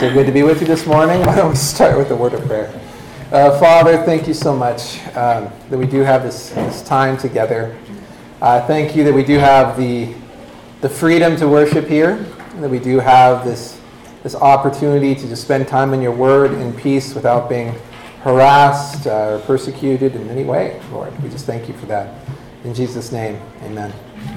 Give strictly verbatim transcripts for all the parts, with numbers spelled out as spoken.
So good to be with you this morning. Why don't we start with a word of prayer? Uh, Father, thank you so much um, that we do have this, this time together. Uh, thank you that we do have the the freedom to worship here, and that we do have this this opportunity to just spend time in your word in peace without being harassed uh, or persecuted in any way, Lord. We just thank you for that. In Jesus' name, amen.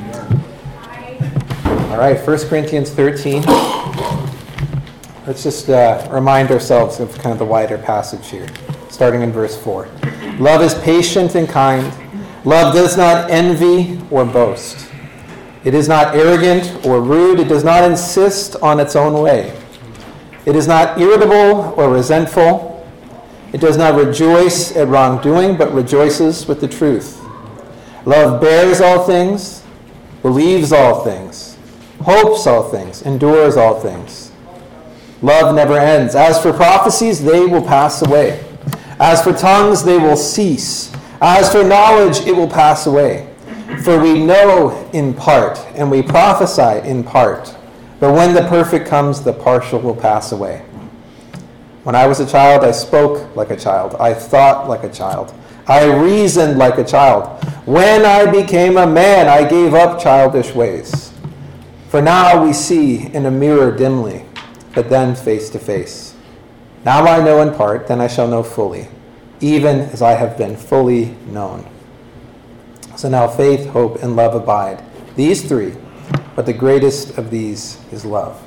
All right, First Corinthians thirteen. Let's just uh, remind ourselves of kind of the wider passage here, starting in verse four. Love is patient and kind. Love does not envy or boast. It is not arrogant or rude. It does not insist on its own way. It is not irritable or resentful. It does not rejoice at wrongdoing, but rejoices with the truth. Love bears all things, believes all things, hopes all things, endures all things. Love never ends. As for prophecies, they will pass away. As for tongues, they will cease. As for knowledge, it will pass away. For we know in part, and we prophesy in part. But when the perfect comes, the partial will pass away. When I was a child, I spoke like a child. I thought like a child. I reasoned like a child. When I became a man, I gave up childish ways. For now we see in a mirror dimly, but then face to face. Now I know in part, then I shall know fully, even as I have been fully known. So now faith, hope, and love abide, these three, but the greatest of these is love.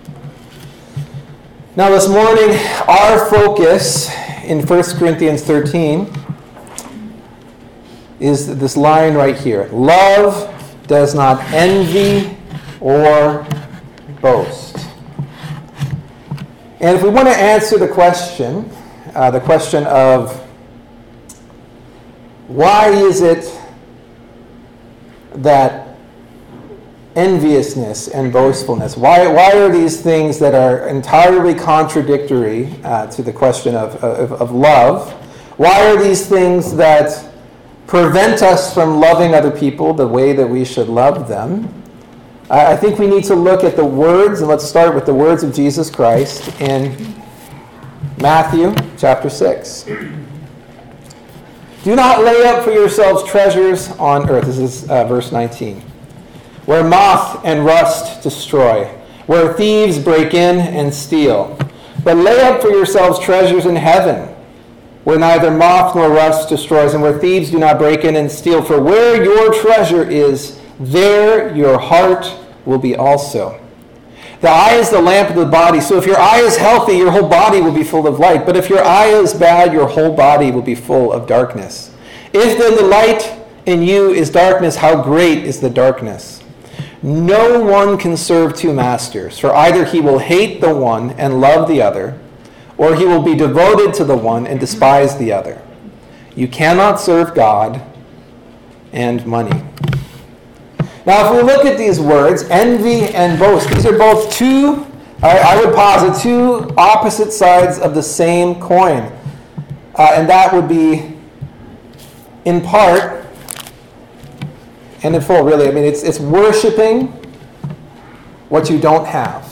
Now this morning, our focus in First Corinthians thirteen is this line right here. Love does not envy or boast. And if we want to answer the question, uh, the question of why is it that enviousness and boastfulness, why, why are these things that are entirely contradictory uh, to the question of, of, of love, why are these things that prevent us from loving other people the way that we should love them? I think we need to look at the words, and let's start with the words of Jesus Christ in Matthew chapter six. Do not lay up for yourselves treasures on earth. This is uh, verse nineteen. Where moth and rust destroy, where thieves break in and steal. But lay up for yourselves treasures in heaven, where neither moth nor rust destroys, and where thieves do not break in and steal. For where your treasure is, there your heart will be also. The eye is the lamp of the body. So if your eye is healthy, your whole body will be full of light. But if your eye is bad, your whole body will be full of darkness. If then the light in you is darkness, how great is the darkness? No one can serve two masters, for either he will hate the one and love the other, or he will be devoted to the one and despise the other. You cannot serve God and money. Now, if we look at these words, envy and boast, these are both two, I would posit, two opposite sides of the same coin. Uh, and that would be, in part, and in full, really, I mean, it's, it's worshiping what you don't have.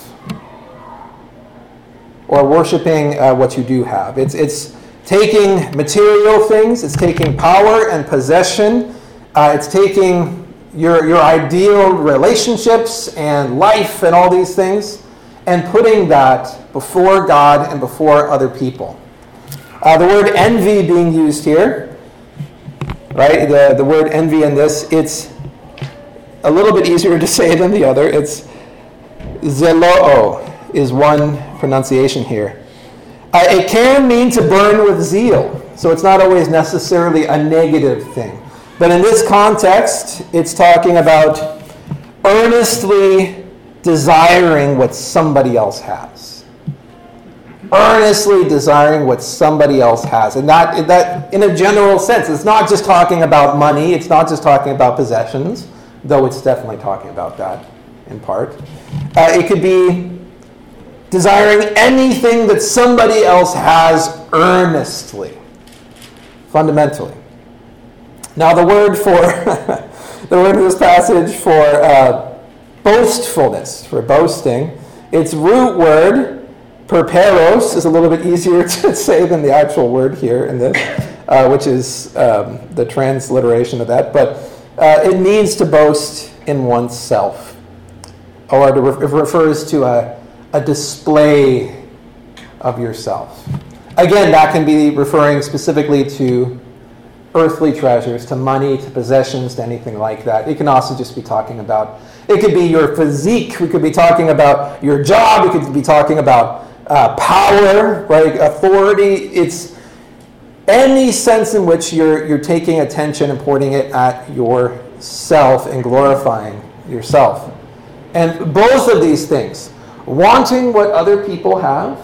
Or worshiping uh, what you do have. It's, it's taking material things, it's taking power and possession, uh, it's taking Your, your ideal relationships and life and all these things, and putting that before God and before other people. Uh, the word envy being used here, right? The, the word envy in this, it's a little bit easier to say than the other. It's zeloo is one pronunciation here. Uh, it can mean to burn with zeal, so it's not always necessarily a negative thing. But in this context, it's talking about earnestly desiring what somebody else has. Earnestly desiring what somebody else has. And that, that, in a general sense, it's not just talking about money, it's not just talking about possessions, though it's definitely talking about that in part. Uh, it could be desiring anything that somebody else has earnestly, fundamentally. Now, the word for the word in this passage for uh, boastfulness, for boasting, its root word Perperos is a little bit easier to say than the actual word here in this, uh, which is um, the transliteration of that. But uh, it means to boast in oneself, or to re- it refers to a, a display of yourself. Again, that can be referring specifically to earthly treasures, to money, to possessions, to anything like that. It can also just be talking about, it could be your physique. We could be talking about your job. We could be talking about uh, power, right? Authority. It's any sense in which you're you're taking attention and pointing it at yourself and glorifying yourself. And both of these things, wanting what other people have,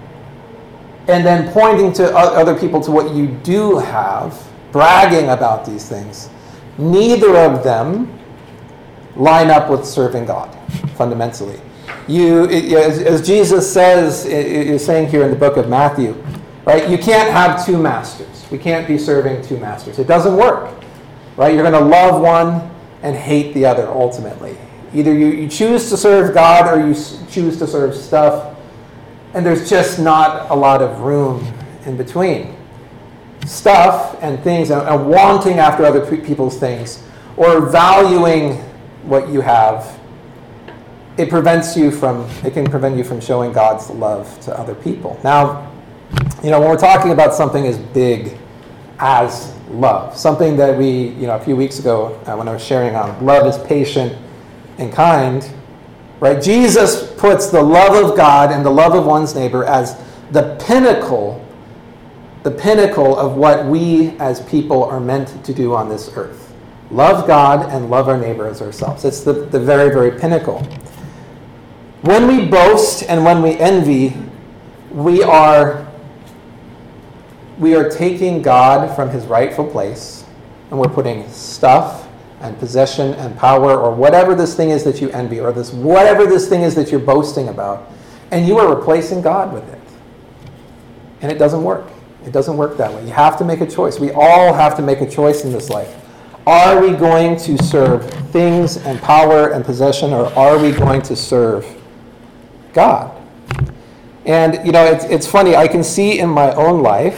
and then pointing to other people to what you do have, bragging about these things, neither of them line up with serving God, fundamentally. You, as, as Jesus says, is saying here in the book of Matthew, right? You can't have two masters. We can't be serving two masters. It doesn't work, right? You're going to love one and hate the other, ultimately. Either you, you choose to serve God or you choose to serve stuff, and there's just not a lot of room in between. Stuff and things, and, and wanting after other pe- people's things, or valuing what you have, it prevents you from, it can prevent you from showing God's love to other people. Now, you know, when we're talking about something as big as love, something that we, you know, a few weeks ago uh, when I was sharing on love is patient and kind, right? Jesus puts the love of God and the love of one's neighbor as the pinnacle, the pinnacle of what we as people are meant to do on this earth. Love God and love our neighbor as ourselves. It's the, the very, very pinnacle. When we boast and when we envy, we are, we are taking God from his rightful place, and we're putting stuff and possession and power, or whatever this thing is that you envy, or this whatever this thing is that you're boasting about, and you are replacing God with it. And it doesn't work. It doesn't work that way. You have to make a choice. We all have to make a choice in this life. Are we going to serve things and power and possession, or are we going to serve God? And, you know, it's, it's funny. I can see in my own life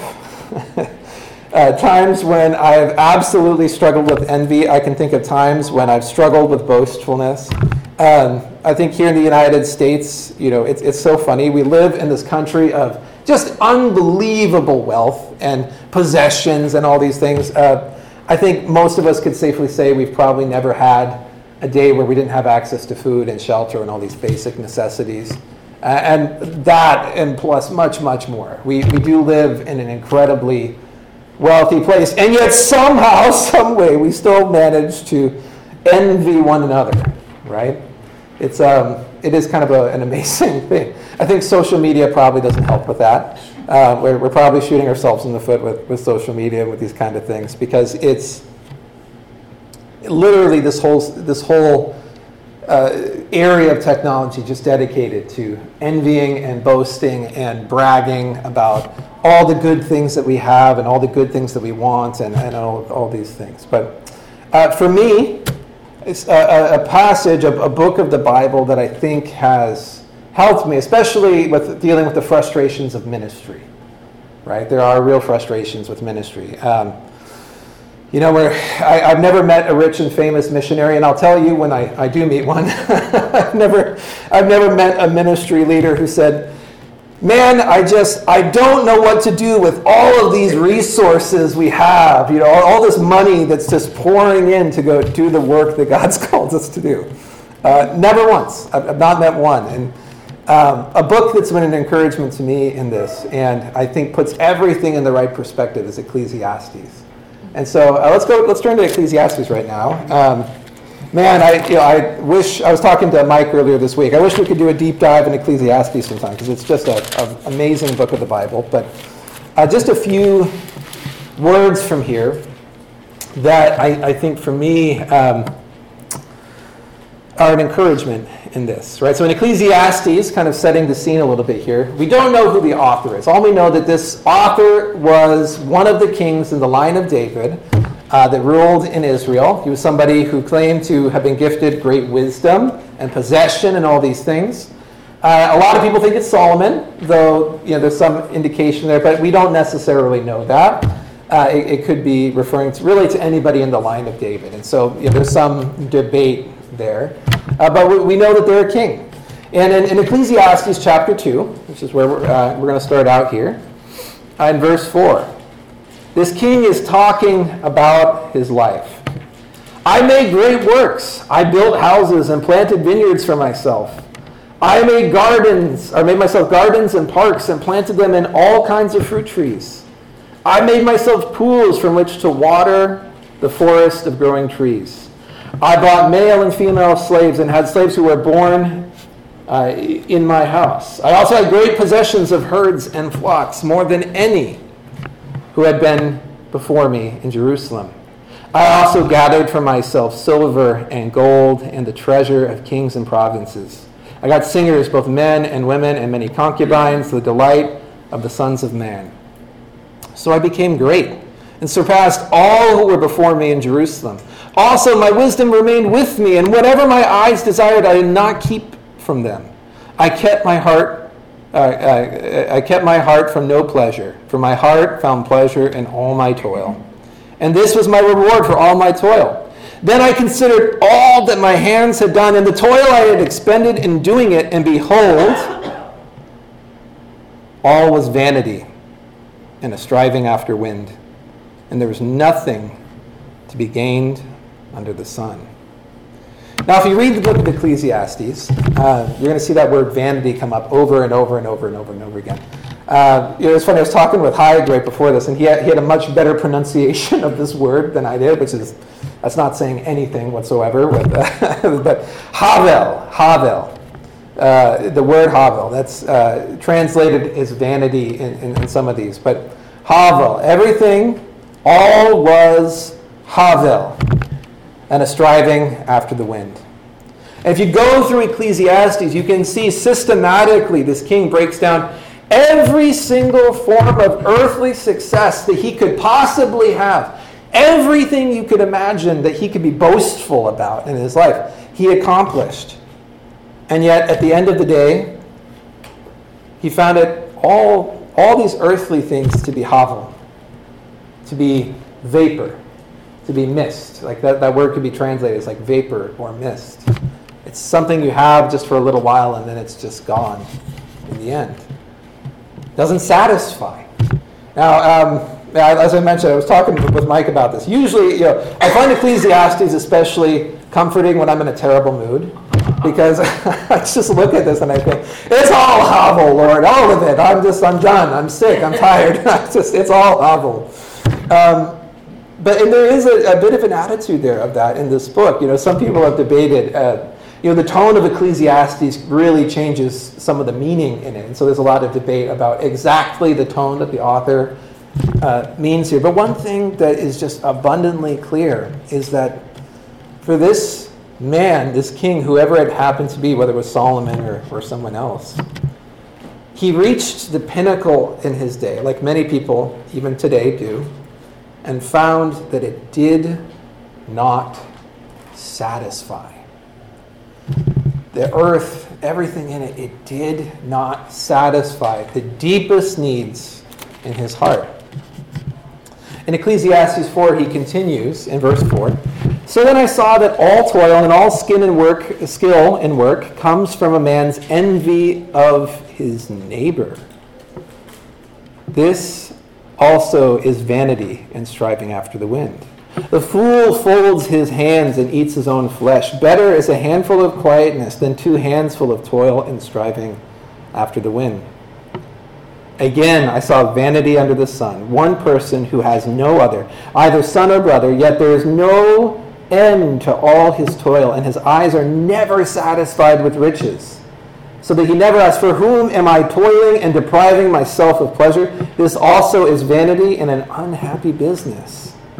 uh, times when I've absolutely struggled with envy. I can think of times when I've struggled with boastfulness. Um, I think here in the United States, you know, it's, it's so funny. We live in this country of just unbelievable wealth and possessions and all these things. Uh, I think most of us could safely say we've probably never had a day where we didn't have access to food and shelter and all these basic necessities. Uh, and that, and plus much, much more. We, we do live in an incredibly wealthy place. And yet somehow, some way, we still manage to envy one another, right? It's um, it is kind of a, an amazing thing. I think social media probably doesn't help with that. Uh, we're, we're probably shooting ourselves in the foot with, with social media and with these kind of things, because it's literally this whole this whole uh, area of technology just dedicated to envying and boasting and bragging about all the good things that we have and all the good things that we want and, and all, all these things. But uh, for me, it's a, a passage, a, a book of the Bible that I think has helped me, especially with dealing with the frustrations of ministry, right? There are real frustrations with ministry. Um, you know, where I, I've never met a rich and famous missionary, and I'll tell you when I, I do meet one, I've never, I've never met a ministry leader who said, man, I just, I don't know what to do with all of these resources we have, you know, all, all this money that's just pouring in to go do the work that God's called us to do. Uh, never once. I've, I've not met one. And um, a book that's been an encouragement to me in this, and I think puts everything in the right perspective, is Ecclesiastes. And so uh, let's go, let's turn to Ecclesiastes right now. Um, Man, I you know I wish, I was talking to Mike earlier this week, I wish we could do a deep dive in Ecclesiastes sometime, because it's just an amazing book of the Bible. But uh, just a few words from here that I, I think for me um, are an encouragement in this, right? So in Ecclesiastes, kind of setting the scene a little bit here, we don't know who the author is. All we know that this author was one of the kings in the line of David, Uh, that ruled in Israel. He was somebody who claimed to have been gifted great wisdom and possession and all these things. Uh, a lot of people think it's Solomon, though you know there's some indication there, but we don't necessarily know that. Uh, it, it could be referring to really to anybody in the line of David, and so you know, there's some debate there. Uh, but we, we know that they're a king. And in, in Ecclesiastes chapter two, which is where we're, uh, we're going to start out here, uh, in verse four, this king is talking about his life. I made great works. I built houses and planted vineyards for myself. I made gardens, or made myself gardens and parks and planted them in all kinds of fruit trees. I made myself pools from which to water the forest of growing trees. I bought male and female slaves and had slaves who were born uh, in my house. I also had great possessions of herds and flocks, more than any who had been before me in Jerusalem. I also gathered for myself silver and gold and the treasure of kings and provinces. I got singers, both men and women, and many concubines, the delight of the sons of man. So I became great and surpassed all who were before me in Jerusalem. Also, my wisdom remained with me, and whatever my eyes desired, I did not keep from them. I kept my heart. Uh, uh, I kept my heart from no pleasure, for my heart found pleasure in all my toil, and this was my reward for all my toil. Then I considered all that my hands had done, and the toil I had expended in doing it, and behold, all was vanity and a striving after wind, and there was nothing to be gained under the sun. Now, if you read the book of Ecclesiastes, uh, you're going to see that word vanity come up over and over and over and over and over again. Uh, you know, it's funny, I was talking with Hyde right before this, and he had, he had a much better pronunciation of this word than I did, which is, that's not saying anything whatsoever, with, uh, but Havel, Havel, uh, the word Havel, that's uh, translated as vanity in, in, in some of these, but Havel, everything, all was Havel, and a striving after the wind. And if you go through Ecclesiastes, you can see systematically this king breaks down every single form of earthly success that he could possibly have. Everything you could imagine that he could be boastful about in his life, he accomplished. And yet, at the end of the day, he found it all, all these earthly things to be havel, to be vapor, to be mist. Like that, that word could be translated as like vapor or mist. It's something you have just for a little while and then it's just gone in the end. Doesn't satisfy. Now, um, as I mentioned, I was talking with Mike about this. Usually, you know, I find Ecclesiastes especially comforting when I'm in a terrible mood, because I just look at this and I think, it's all havel, Lord, all of it. I'm just, I'm done. I'm sick. I'm tired. it's just, it's all havel. Um, but and there is a, a bit of an attitude there of that in this book. You know, some people have debated. Uh, You know, the tone of Ecclesiastes really changes some of the meaning in it. And so there's a lot of debate about exactly the tone that the author uh, means here. But one thing that is just abundantly clear is that for this man, this king, whoever it happened to be, whether it was Solomon or, or someone else, he reached the pinnacle in his day, like many people even today do, and found that it did not satisfy. The earth, everything in it, it did not satisfy the deepest needs in his heart. In Ecclesiastes four, he continues in verse four. So then I saw that all toil and all skin and work, skill in work comes from a man's envy of his neighbor. This also is vanity and striving after the wind. The fool folds his hands and eats his own flesh. Better is a handful of quietness than two hands full of toil and striving after the wind. Again, I saw vanity under the sun, one person who has no other, either son or brother, yet there is no end to all his toil, and his eyes are never satisfied with riches, so that he never asks, for whom am I toiling and depriving myself of pleasure? This also is vanity and an unhappy business.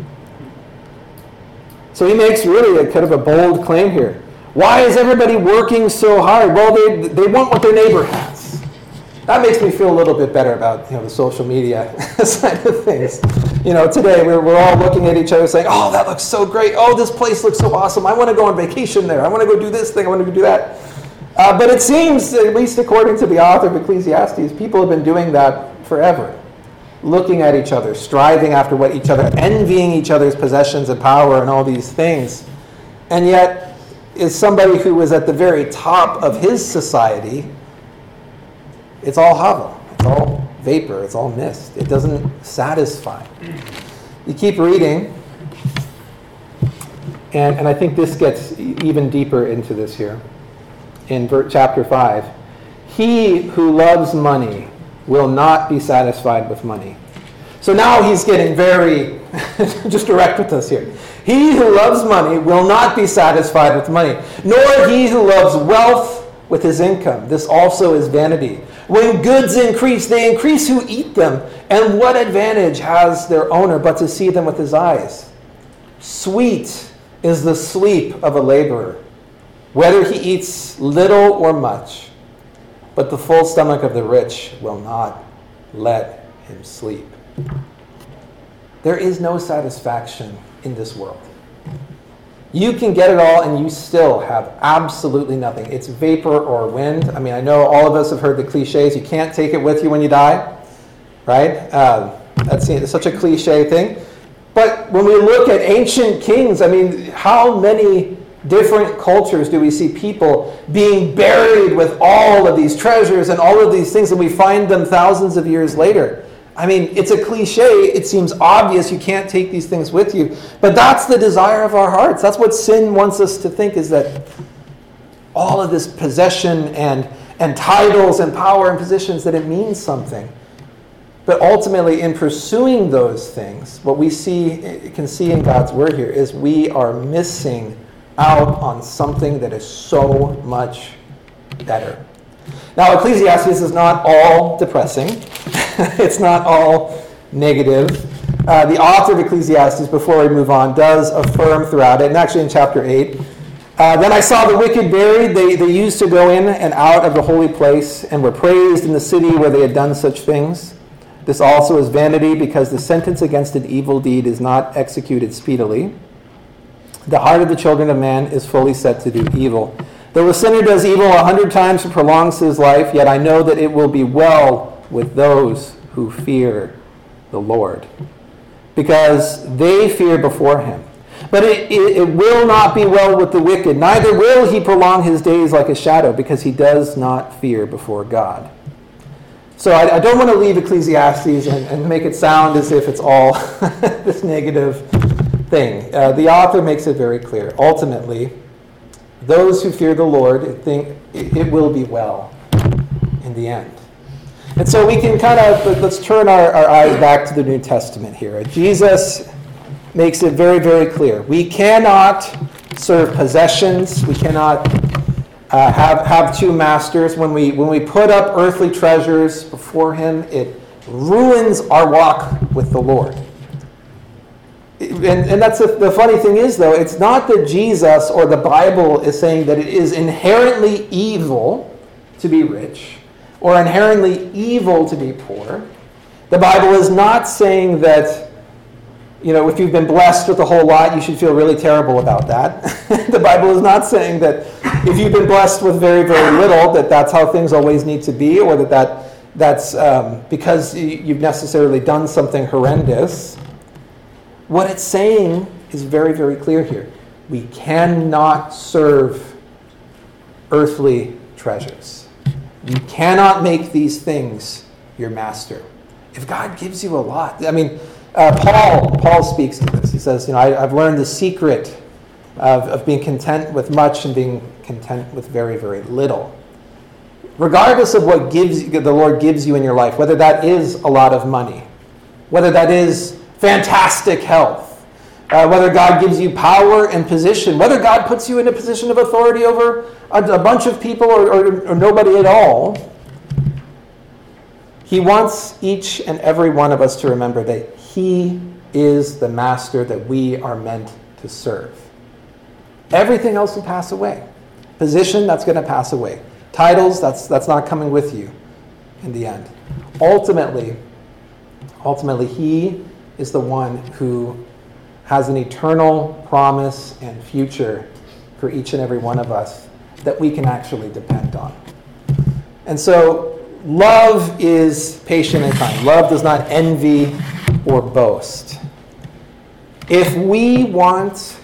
So he makes really a kind of a bold claim here. Why is everybody working so hard? Well, they they want what their neighbor has. That makes me feel a little bit better about, you know, the social media side of things. You know, today we're we're all looking at each other saying, "Oh, that looks so great. Oh, this place looks so awesome. I want to go on vacation there. I want to go do this thing. I want to go do that." Uh, but it seems, at least according to the author of Ecclesiastes, people have been doing that forever. Looking at each other, striving after what each other, envying each other's possessions and power and all these things. And yet, is somebody who was at the very top of his society, it's all hava, it's all vapor, it's all mist. It doesn't satisfy. You keep reading, and, and I think this gets even deeper into this here. In chapter five, he who loves money will not be satisfied with money. So now he's getting very just direct with us here. He who loves money will not be satisfied with money, nor he who loves wealth with his income. This also is vanity. When goods increase, they increase who eat them. And what advantage has their owner but to see them with his eyes? Sweet is the sleep of a laborer, whether he eats little or much. But the full stomach of the rich will not let him sleep. There is no satisfaction in this world. You can get it all and you still have absolutely nothing. It's vapor or wind. I mean, I know all of us have heard the cliches. You can't take it with you when you die, right? Um, that's it's such a cliche thing. But when we look at ancient kings, I mean, how many different cultures do we see people being buried with all of these treasures and all of these things, and we find them thousands of years later? I mean, it's a cliche. It seems obvious you can't take these things with you. But that's the desire of our hearts. That's what sin wants us to think, is that all of this possession and, and titles and power and positions, that it means something. But ultimately, in pursuing those things, what we see can see in God's word here is we are missing out on something that is so much better. Now, Ecclesiastes is not all depressing. It's not all negative. Uh, the author of Ecclesiastes, before we move on, does affirm throughout it, and actually in chapter eight, uh, then I saw the wicked buried. They, they used to go in and out of the holy place and were praised in the city where they had done such things. This also is vanity, because the sentence against an evil deed is not executed speedily. The heart of the children of man is fully set to do evil. Though a sinner does evil a hundred times and prolongs his life, yet I know that it will be well with those who fear the Lord, because they fear before him. But it, it, it will not be well with the wicked, neither will he prolong his days like a shadow, because he does not fear before God. So I, I don't want to leave Ecclesiastes and, and make it sound as if it's all this negative thing. Uh, the author makes it very clear. Ultimately, those who fear the Lord think it, it will be well in the end. And so we can kind of, let's turn our, our eyes back to the New Testament here. Jesus makes it very, very clear. We cannot serve possessions. We cannot uh, have, have two masters. When we, when we put up earthly treasures before him, it ruins our walk with the Lord. And, and that's the, the funny thing is, though, it's not that Jesus or the Bible is saying that it is inherently evil to be rich or inherently evil to be poor. The Bible is not saying that, you know, if you've been blessed with a whole lot, you should feel really terrible about that. The Bible is not saying that if you've been blessed with very, very little, that that's how things always need to be, or that, that that's um, because you've necessarily done something horrendous. What it's saying is very, very clear here. We cannot serve earthly treasures. You cannot make these things your master. If God gives you a lot, I mean, uh, Paul Paul speaks to this. He says, you know, I, I've learned the secret of, of being content with much and being content with very, very little. Regardless of what gives the Lord gives you in your life, whether that is a lot of money, whether that is fantastic health, uh, whether God gives you power and position, whether God puts you in a position of authority over a, a bunch of people or, or, or nobody at all, he wants each and every one of us to remember that he is the master that we are meant to serve. Everything else will pass away. Position, that's going to pass away. Titles, that's that's not coming with you in the end. Ultimately, ultimately, he is the one who has an eternal promise and future for each and every one of us that we can actually depend on. And so love is patient and kind. Love does not envy or boast. If we want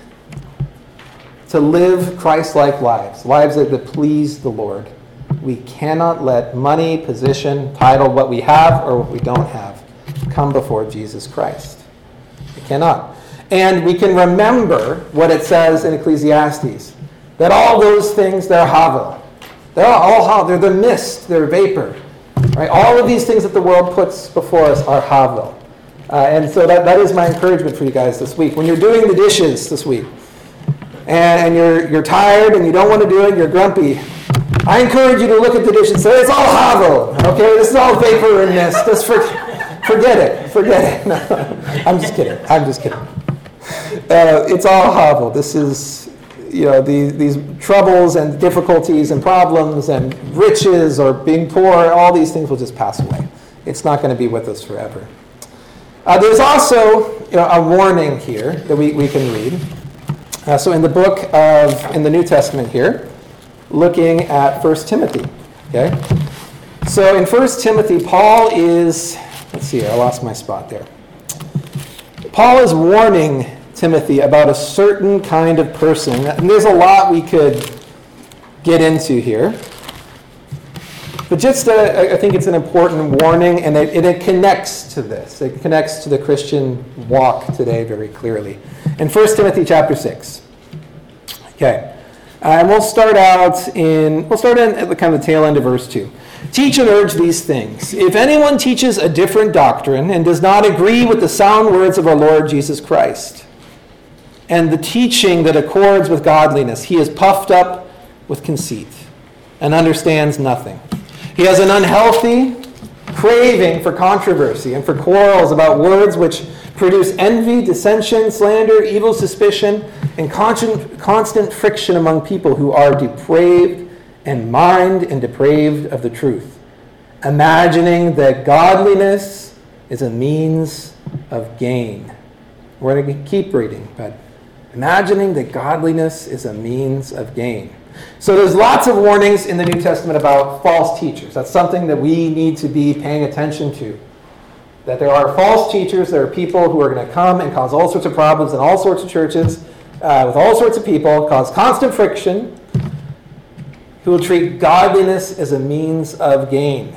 to live Christ-like lives, lives that, that please the Lord, we cannot let money, position, title, what we have or what we don't have, come before Jesus Christ. We cannot. And we can remember what it says in Ecclesiastes, that all those things, they're havel. They're all havel. They're the mist. They're vapor. Right? All of these things that the world puts before us are havel. Uh, and so that, that is my encouragement for you guys this week. When you're doing the dishes this week, and, and you're, you're tired and you don't want to do it, you're grumpy, I encourage you to look at the dish and say, it's all havel. Okay? This is all vapor and mist. Just for, forget it. Forget it. No, I'm just kidding. I'm just kidding. Uh, it's all havel. This is, you know, the, these troubles and difficulties and problems and riches or being poor, all these things will just pass away. It's not going to be with us forever. Uh, there's also, you know, a warning here that we, we can read. Uh, so in the book of, in the New Testament here, looking at First Timothy, okay? So in First Timothy, Paul is, let's see, I lost my spot there. Paul is warning Timothy about a certain kind of person. And there's a lot we could get into here. But just, uh, I think it's an important warning, and it, it connects to this. It connects to the Christian walk today very clearly. In First Timothy chapter six. Okay. Uh, and we'll start out in, we'll start in at the kind of the tail end of verse two. Teach and urge these things. If anyone teaches a different doctrine and does not agree with the sound words of our Lord Jesus Christ, and the teaching that accords with godliness, he is puffed up with conceit and understands nothing. He has an unhealthy craving for controversy and for quarrels about words which produce envy, dissension, slander, evil suspicion, and constant, constant friction among people who are depraved in mind and depraved of the truth, imagining that godliness is a means of gain. We're going to keep reading, but imagining that godliness is a means of gain. So there's lots of warnings in the New Testament about false teachers. That's something that we need to be paying attention to. That there are false teachers, there are people who are going to come and cause all sorts of problems in all sorts of churches, uh, with all sorts of people, cause constant friction, who will treat godliness as a means of gain.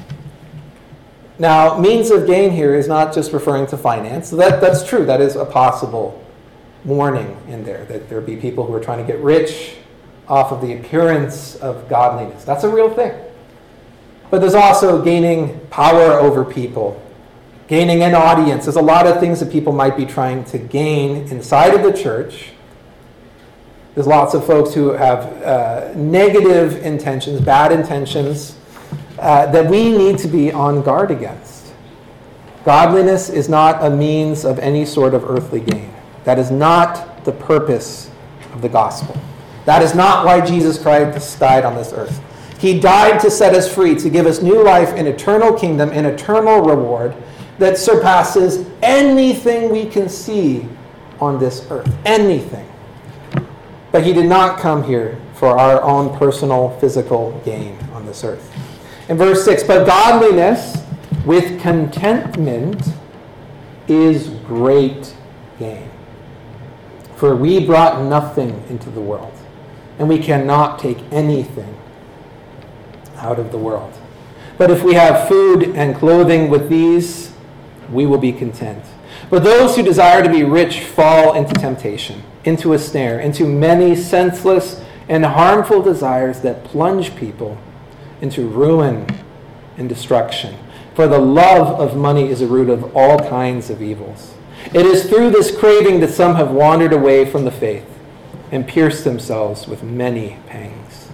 Now, means of gain here is not just referring to finance. So that, that's true. That is a possible warning in there, that there be people who are trying to get rich off of the appearance of godliness. That's a real thing. But there's also gaining power over people, gaining an audience. There's a lot of things that people might be trying to gain inside of the church. There's lots of folks who have uh, negative intentions, bad intentions, uh, that we need to be on guard against. Godliness is not a means of any sort of earthly gain. That is not the purpose of the gospel. That is not why Jesus Christ died on this earth. He died to set us free, to give us new life, an eternal kingdom, an eternal reward that surpasses anything we can see on this earth. Anything. But he did not come here for our own personal physical gain on this earth. In verse six, but godliness with contentment is great gain. For we brought nothing into the world, and we cannot take anything out of the world. But if we have food and clothing with these, we will be content. But those who desire to be rich fall into temptation, into a snare, into many senseless and harmful desires that plunge people into ruin and destruction. For the love of money is a root of all kinds of evils. It is through this craving that some have wandered away from the faith and pierced themselves with many pangs.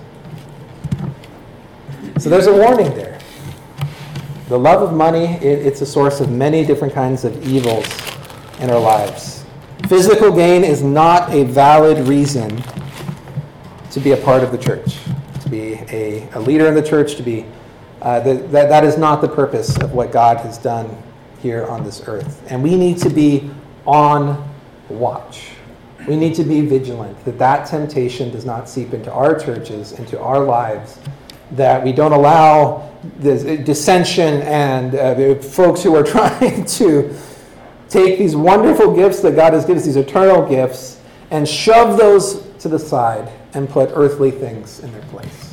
So there's a warning there. The love of money, it, it's a source of many different kinds of evils in our lives. Physical gain is not a valid reason to be a part of the church, to be a, a leader in the church, to be, uh, the, that, that is not the purpose of what God has done here on this earth. And we need to be on watch. We need to be vigilant that that temptation does not seep into our churches, into our lives, that we don't allow this dissension and uh, the folks who are trying to take these wonderful gifts that God has given us, these eternal gifts, and shove those to the side and put earthly things in their place.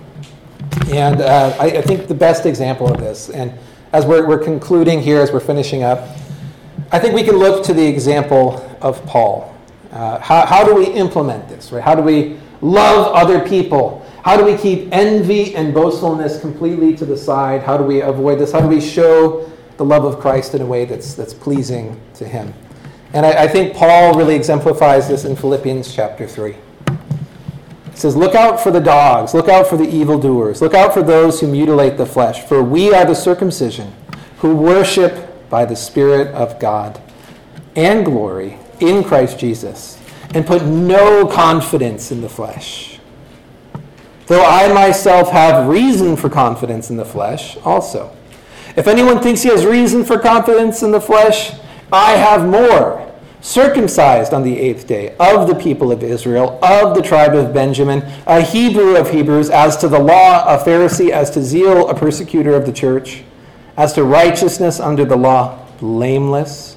And uh, I, I think the best example of this, and as we're, we're concluding here, as we're finishing up, I think we can look to the example of Paul. Uh, how, how do we implement this, right? How do we love other people? How do we keep envy and boastfulness completely to the side? How do we avoid this? How do we show the love of Christ in a way that's that's pleasing to him? And I, I think Paul really exemplifies this in Philippians chapter three. He says, look out for the dogs, look out for the evildoers, look out for those who mutilate the flesh, for we are the circumcision who worship by the Spirit of God and glory in Christ Jesus, and put no confidence in the flesh. Though I myself have reason for confidence in the flesh also. If anyone thinks he has reason for confidence in the flesh, I have more. Circumcised on the eighth day, of the people of Israel, of the tribe of Benjamin, a Hebrew of Hebrews, as to the law, a Pharisee, as to zeal, a persecutor of the church, as to righteousness under the law, blameless.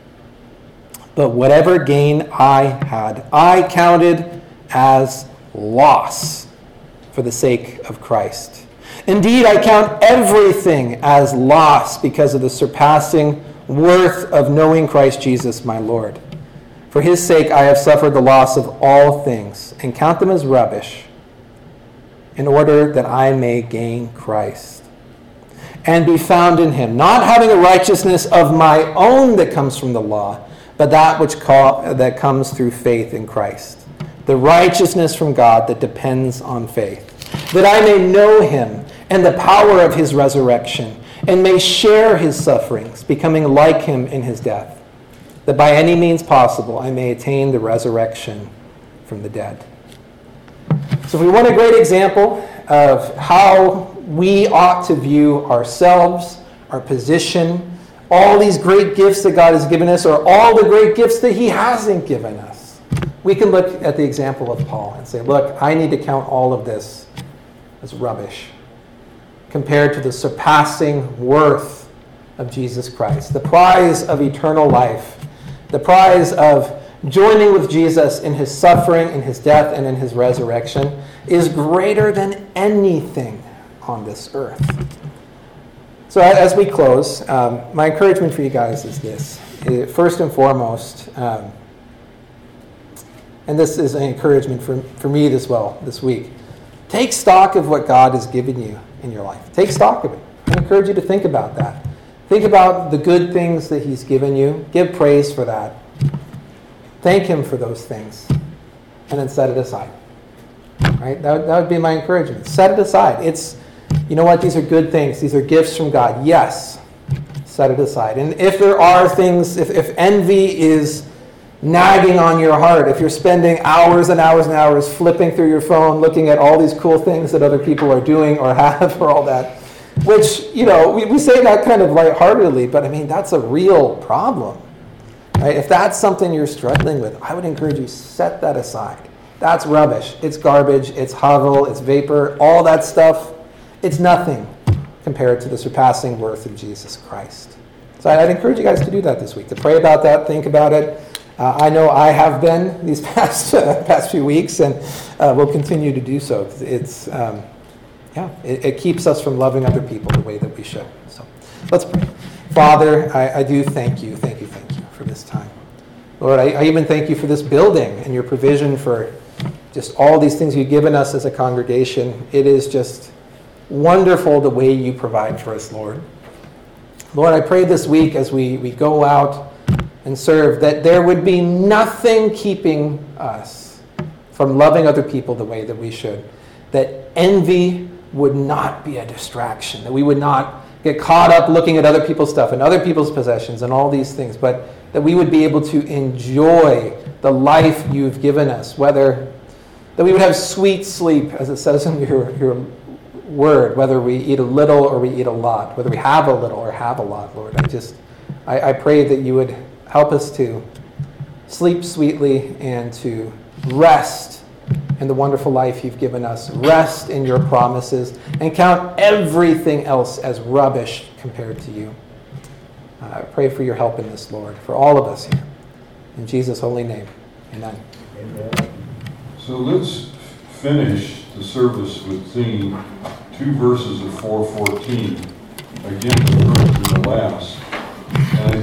But whatever gain I had, I counted as loss for the sake of Christ. Indeed, I count everything as loss because of the surpassing worth of knowing Christ Jesus my Lord. For his sake I have suffered the loss of all things, and count them as rubbish, in order that I may gain Christ, and be found in him, not having a righteousness of my own that comes from the law, but that which call, that comes through faith in Christ, the righteousness from God that depends on faith, that I may know him and the power of his resurrection, and may share his sufferings, becoming like him in his death, that by any means possible I may attain the resurrection from the dead. So if we want a great example of how we ought to view ourselves, our position, all these great gifts that God has given us, or all the great gifts that he hasn't given us, we can look at the example of Paul and say, look, I need to count all of this as rubbish compared to the surpassing worth of Jesus Christ, the prize of eternal life, the prize of joining with Jesus in his suffering, in his death, and in his resurrection is greater than anything on this earth. So as we close, um, my encouragement for you guys is this. First and foremost, um, and this is an encouragement for, for me as well this week, take stock of what God has given you in your life. Take stock of it. I encourage you to think about that. Think about the good things that he's given you. Give praise for that. Thank him for those things. And then set it aside. Right? That would, that would be my encouragement. Set it aside. It's, you know what? These are good things. These are gifts from God. Yes. Set it aside. And if there are things, if, if envy is nagging on your heart, if you're spending hours and hours and hours flipping through your phone, looking at all these cool things that other people are doing or have or all that, which, you know, we, we say that kind of lightheartedly, but I mean, that's a real problem. Right? If that's something you're struggling with, I would encourage you, set that aside. That's rubbish. It's garbage. It's hovel. It's vapor. All that stuff. It's nothing compared to the surpassing worth of Jesus Christ. So I'd encourage you guys to do that this week, to pray about that, think about it. Uh, I know I have been these past uh, past few weeks, and uh, will continue to do so. It's um, yeah, it, it keeps us from loving other people the way that we should. So let's pray. Father, I, I do thank you, thank you, thank you for this time. Lord, I, I even thank you for this building and your provision for just all these things you've given us as a congregation. It is just wonderful the way you provide for us, Lord. Lord, I pray this week as we, we go out and serve that there would be nothing keeping us from loving other people the way that we should. That envy would not be a distraction. That we would not get caught up looking at other people's stuff and other people's possessions and all these things. But that we would be able to enjoy the life you've given us. Whether that we would have sweet sleep, as it says in your, your word, whether we eat a little or we eat a lot, whether we have a little or have a lot, Lord. I just, I, I pray that you would help us to sleep sweetly and to rest in the wonderful life you've given us, rest in your promises, and count everything else as rubbish compared to you. Uh, I pray for your help in this, Lord, for all of us here. In Jesus' holy name, amen. Amen. So let's finish the service with singing two verses of four fourteen. Again, the first and the last. And I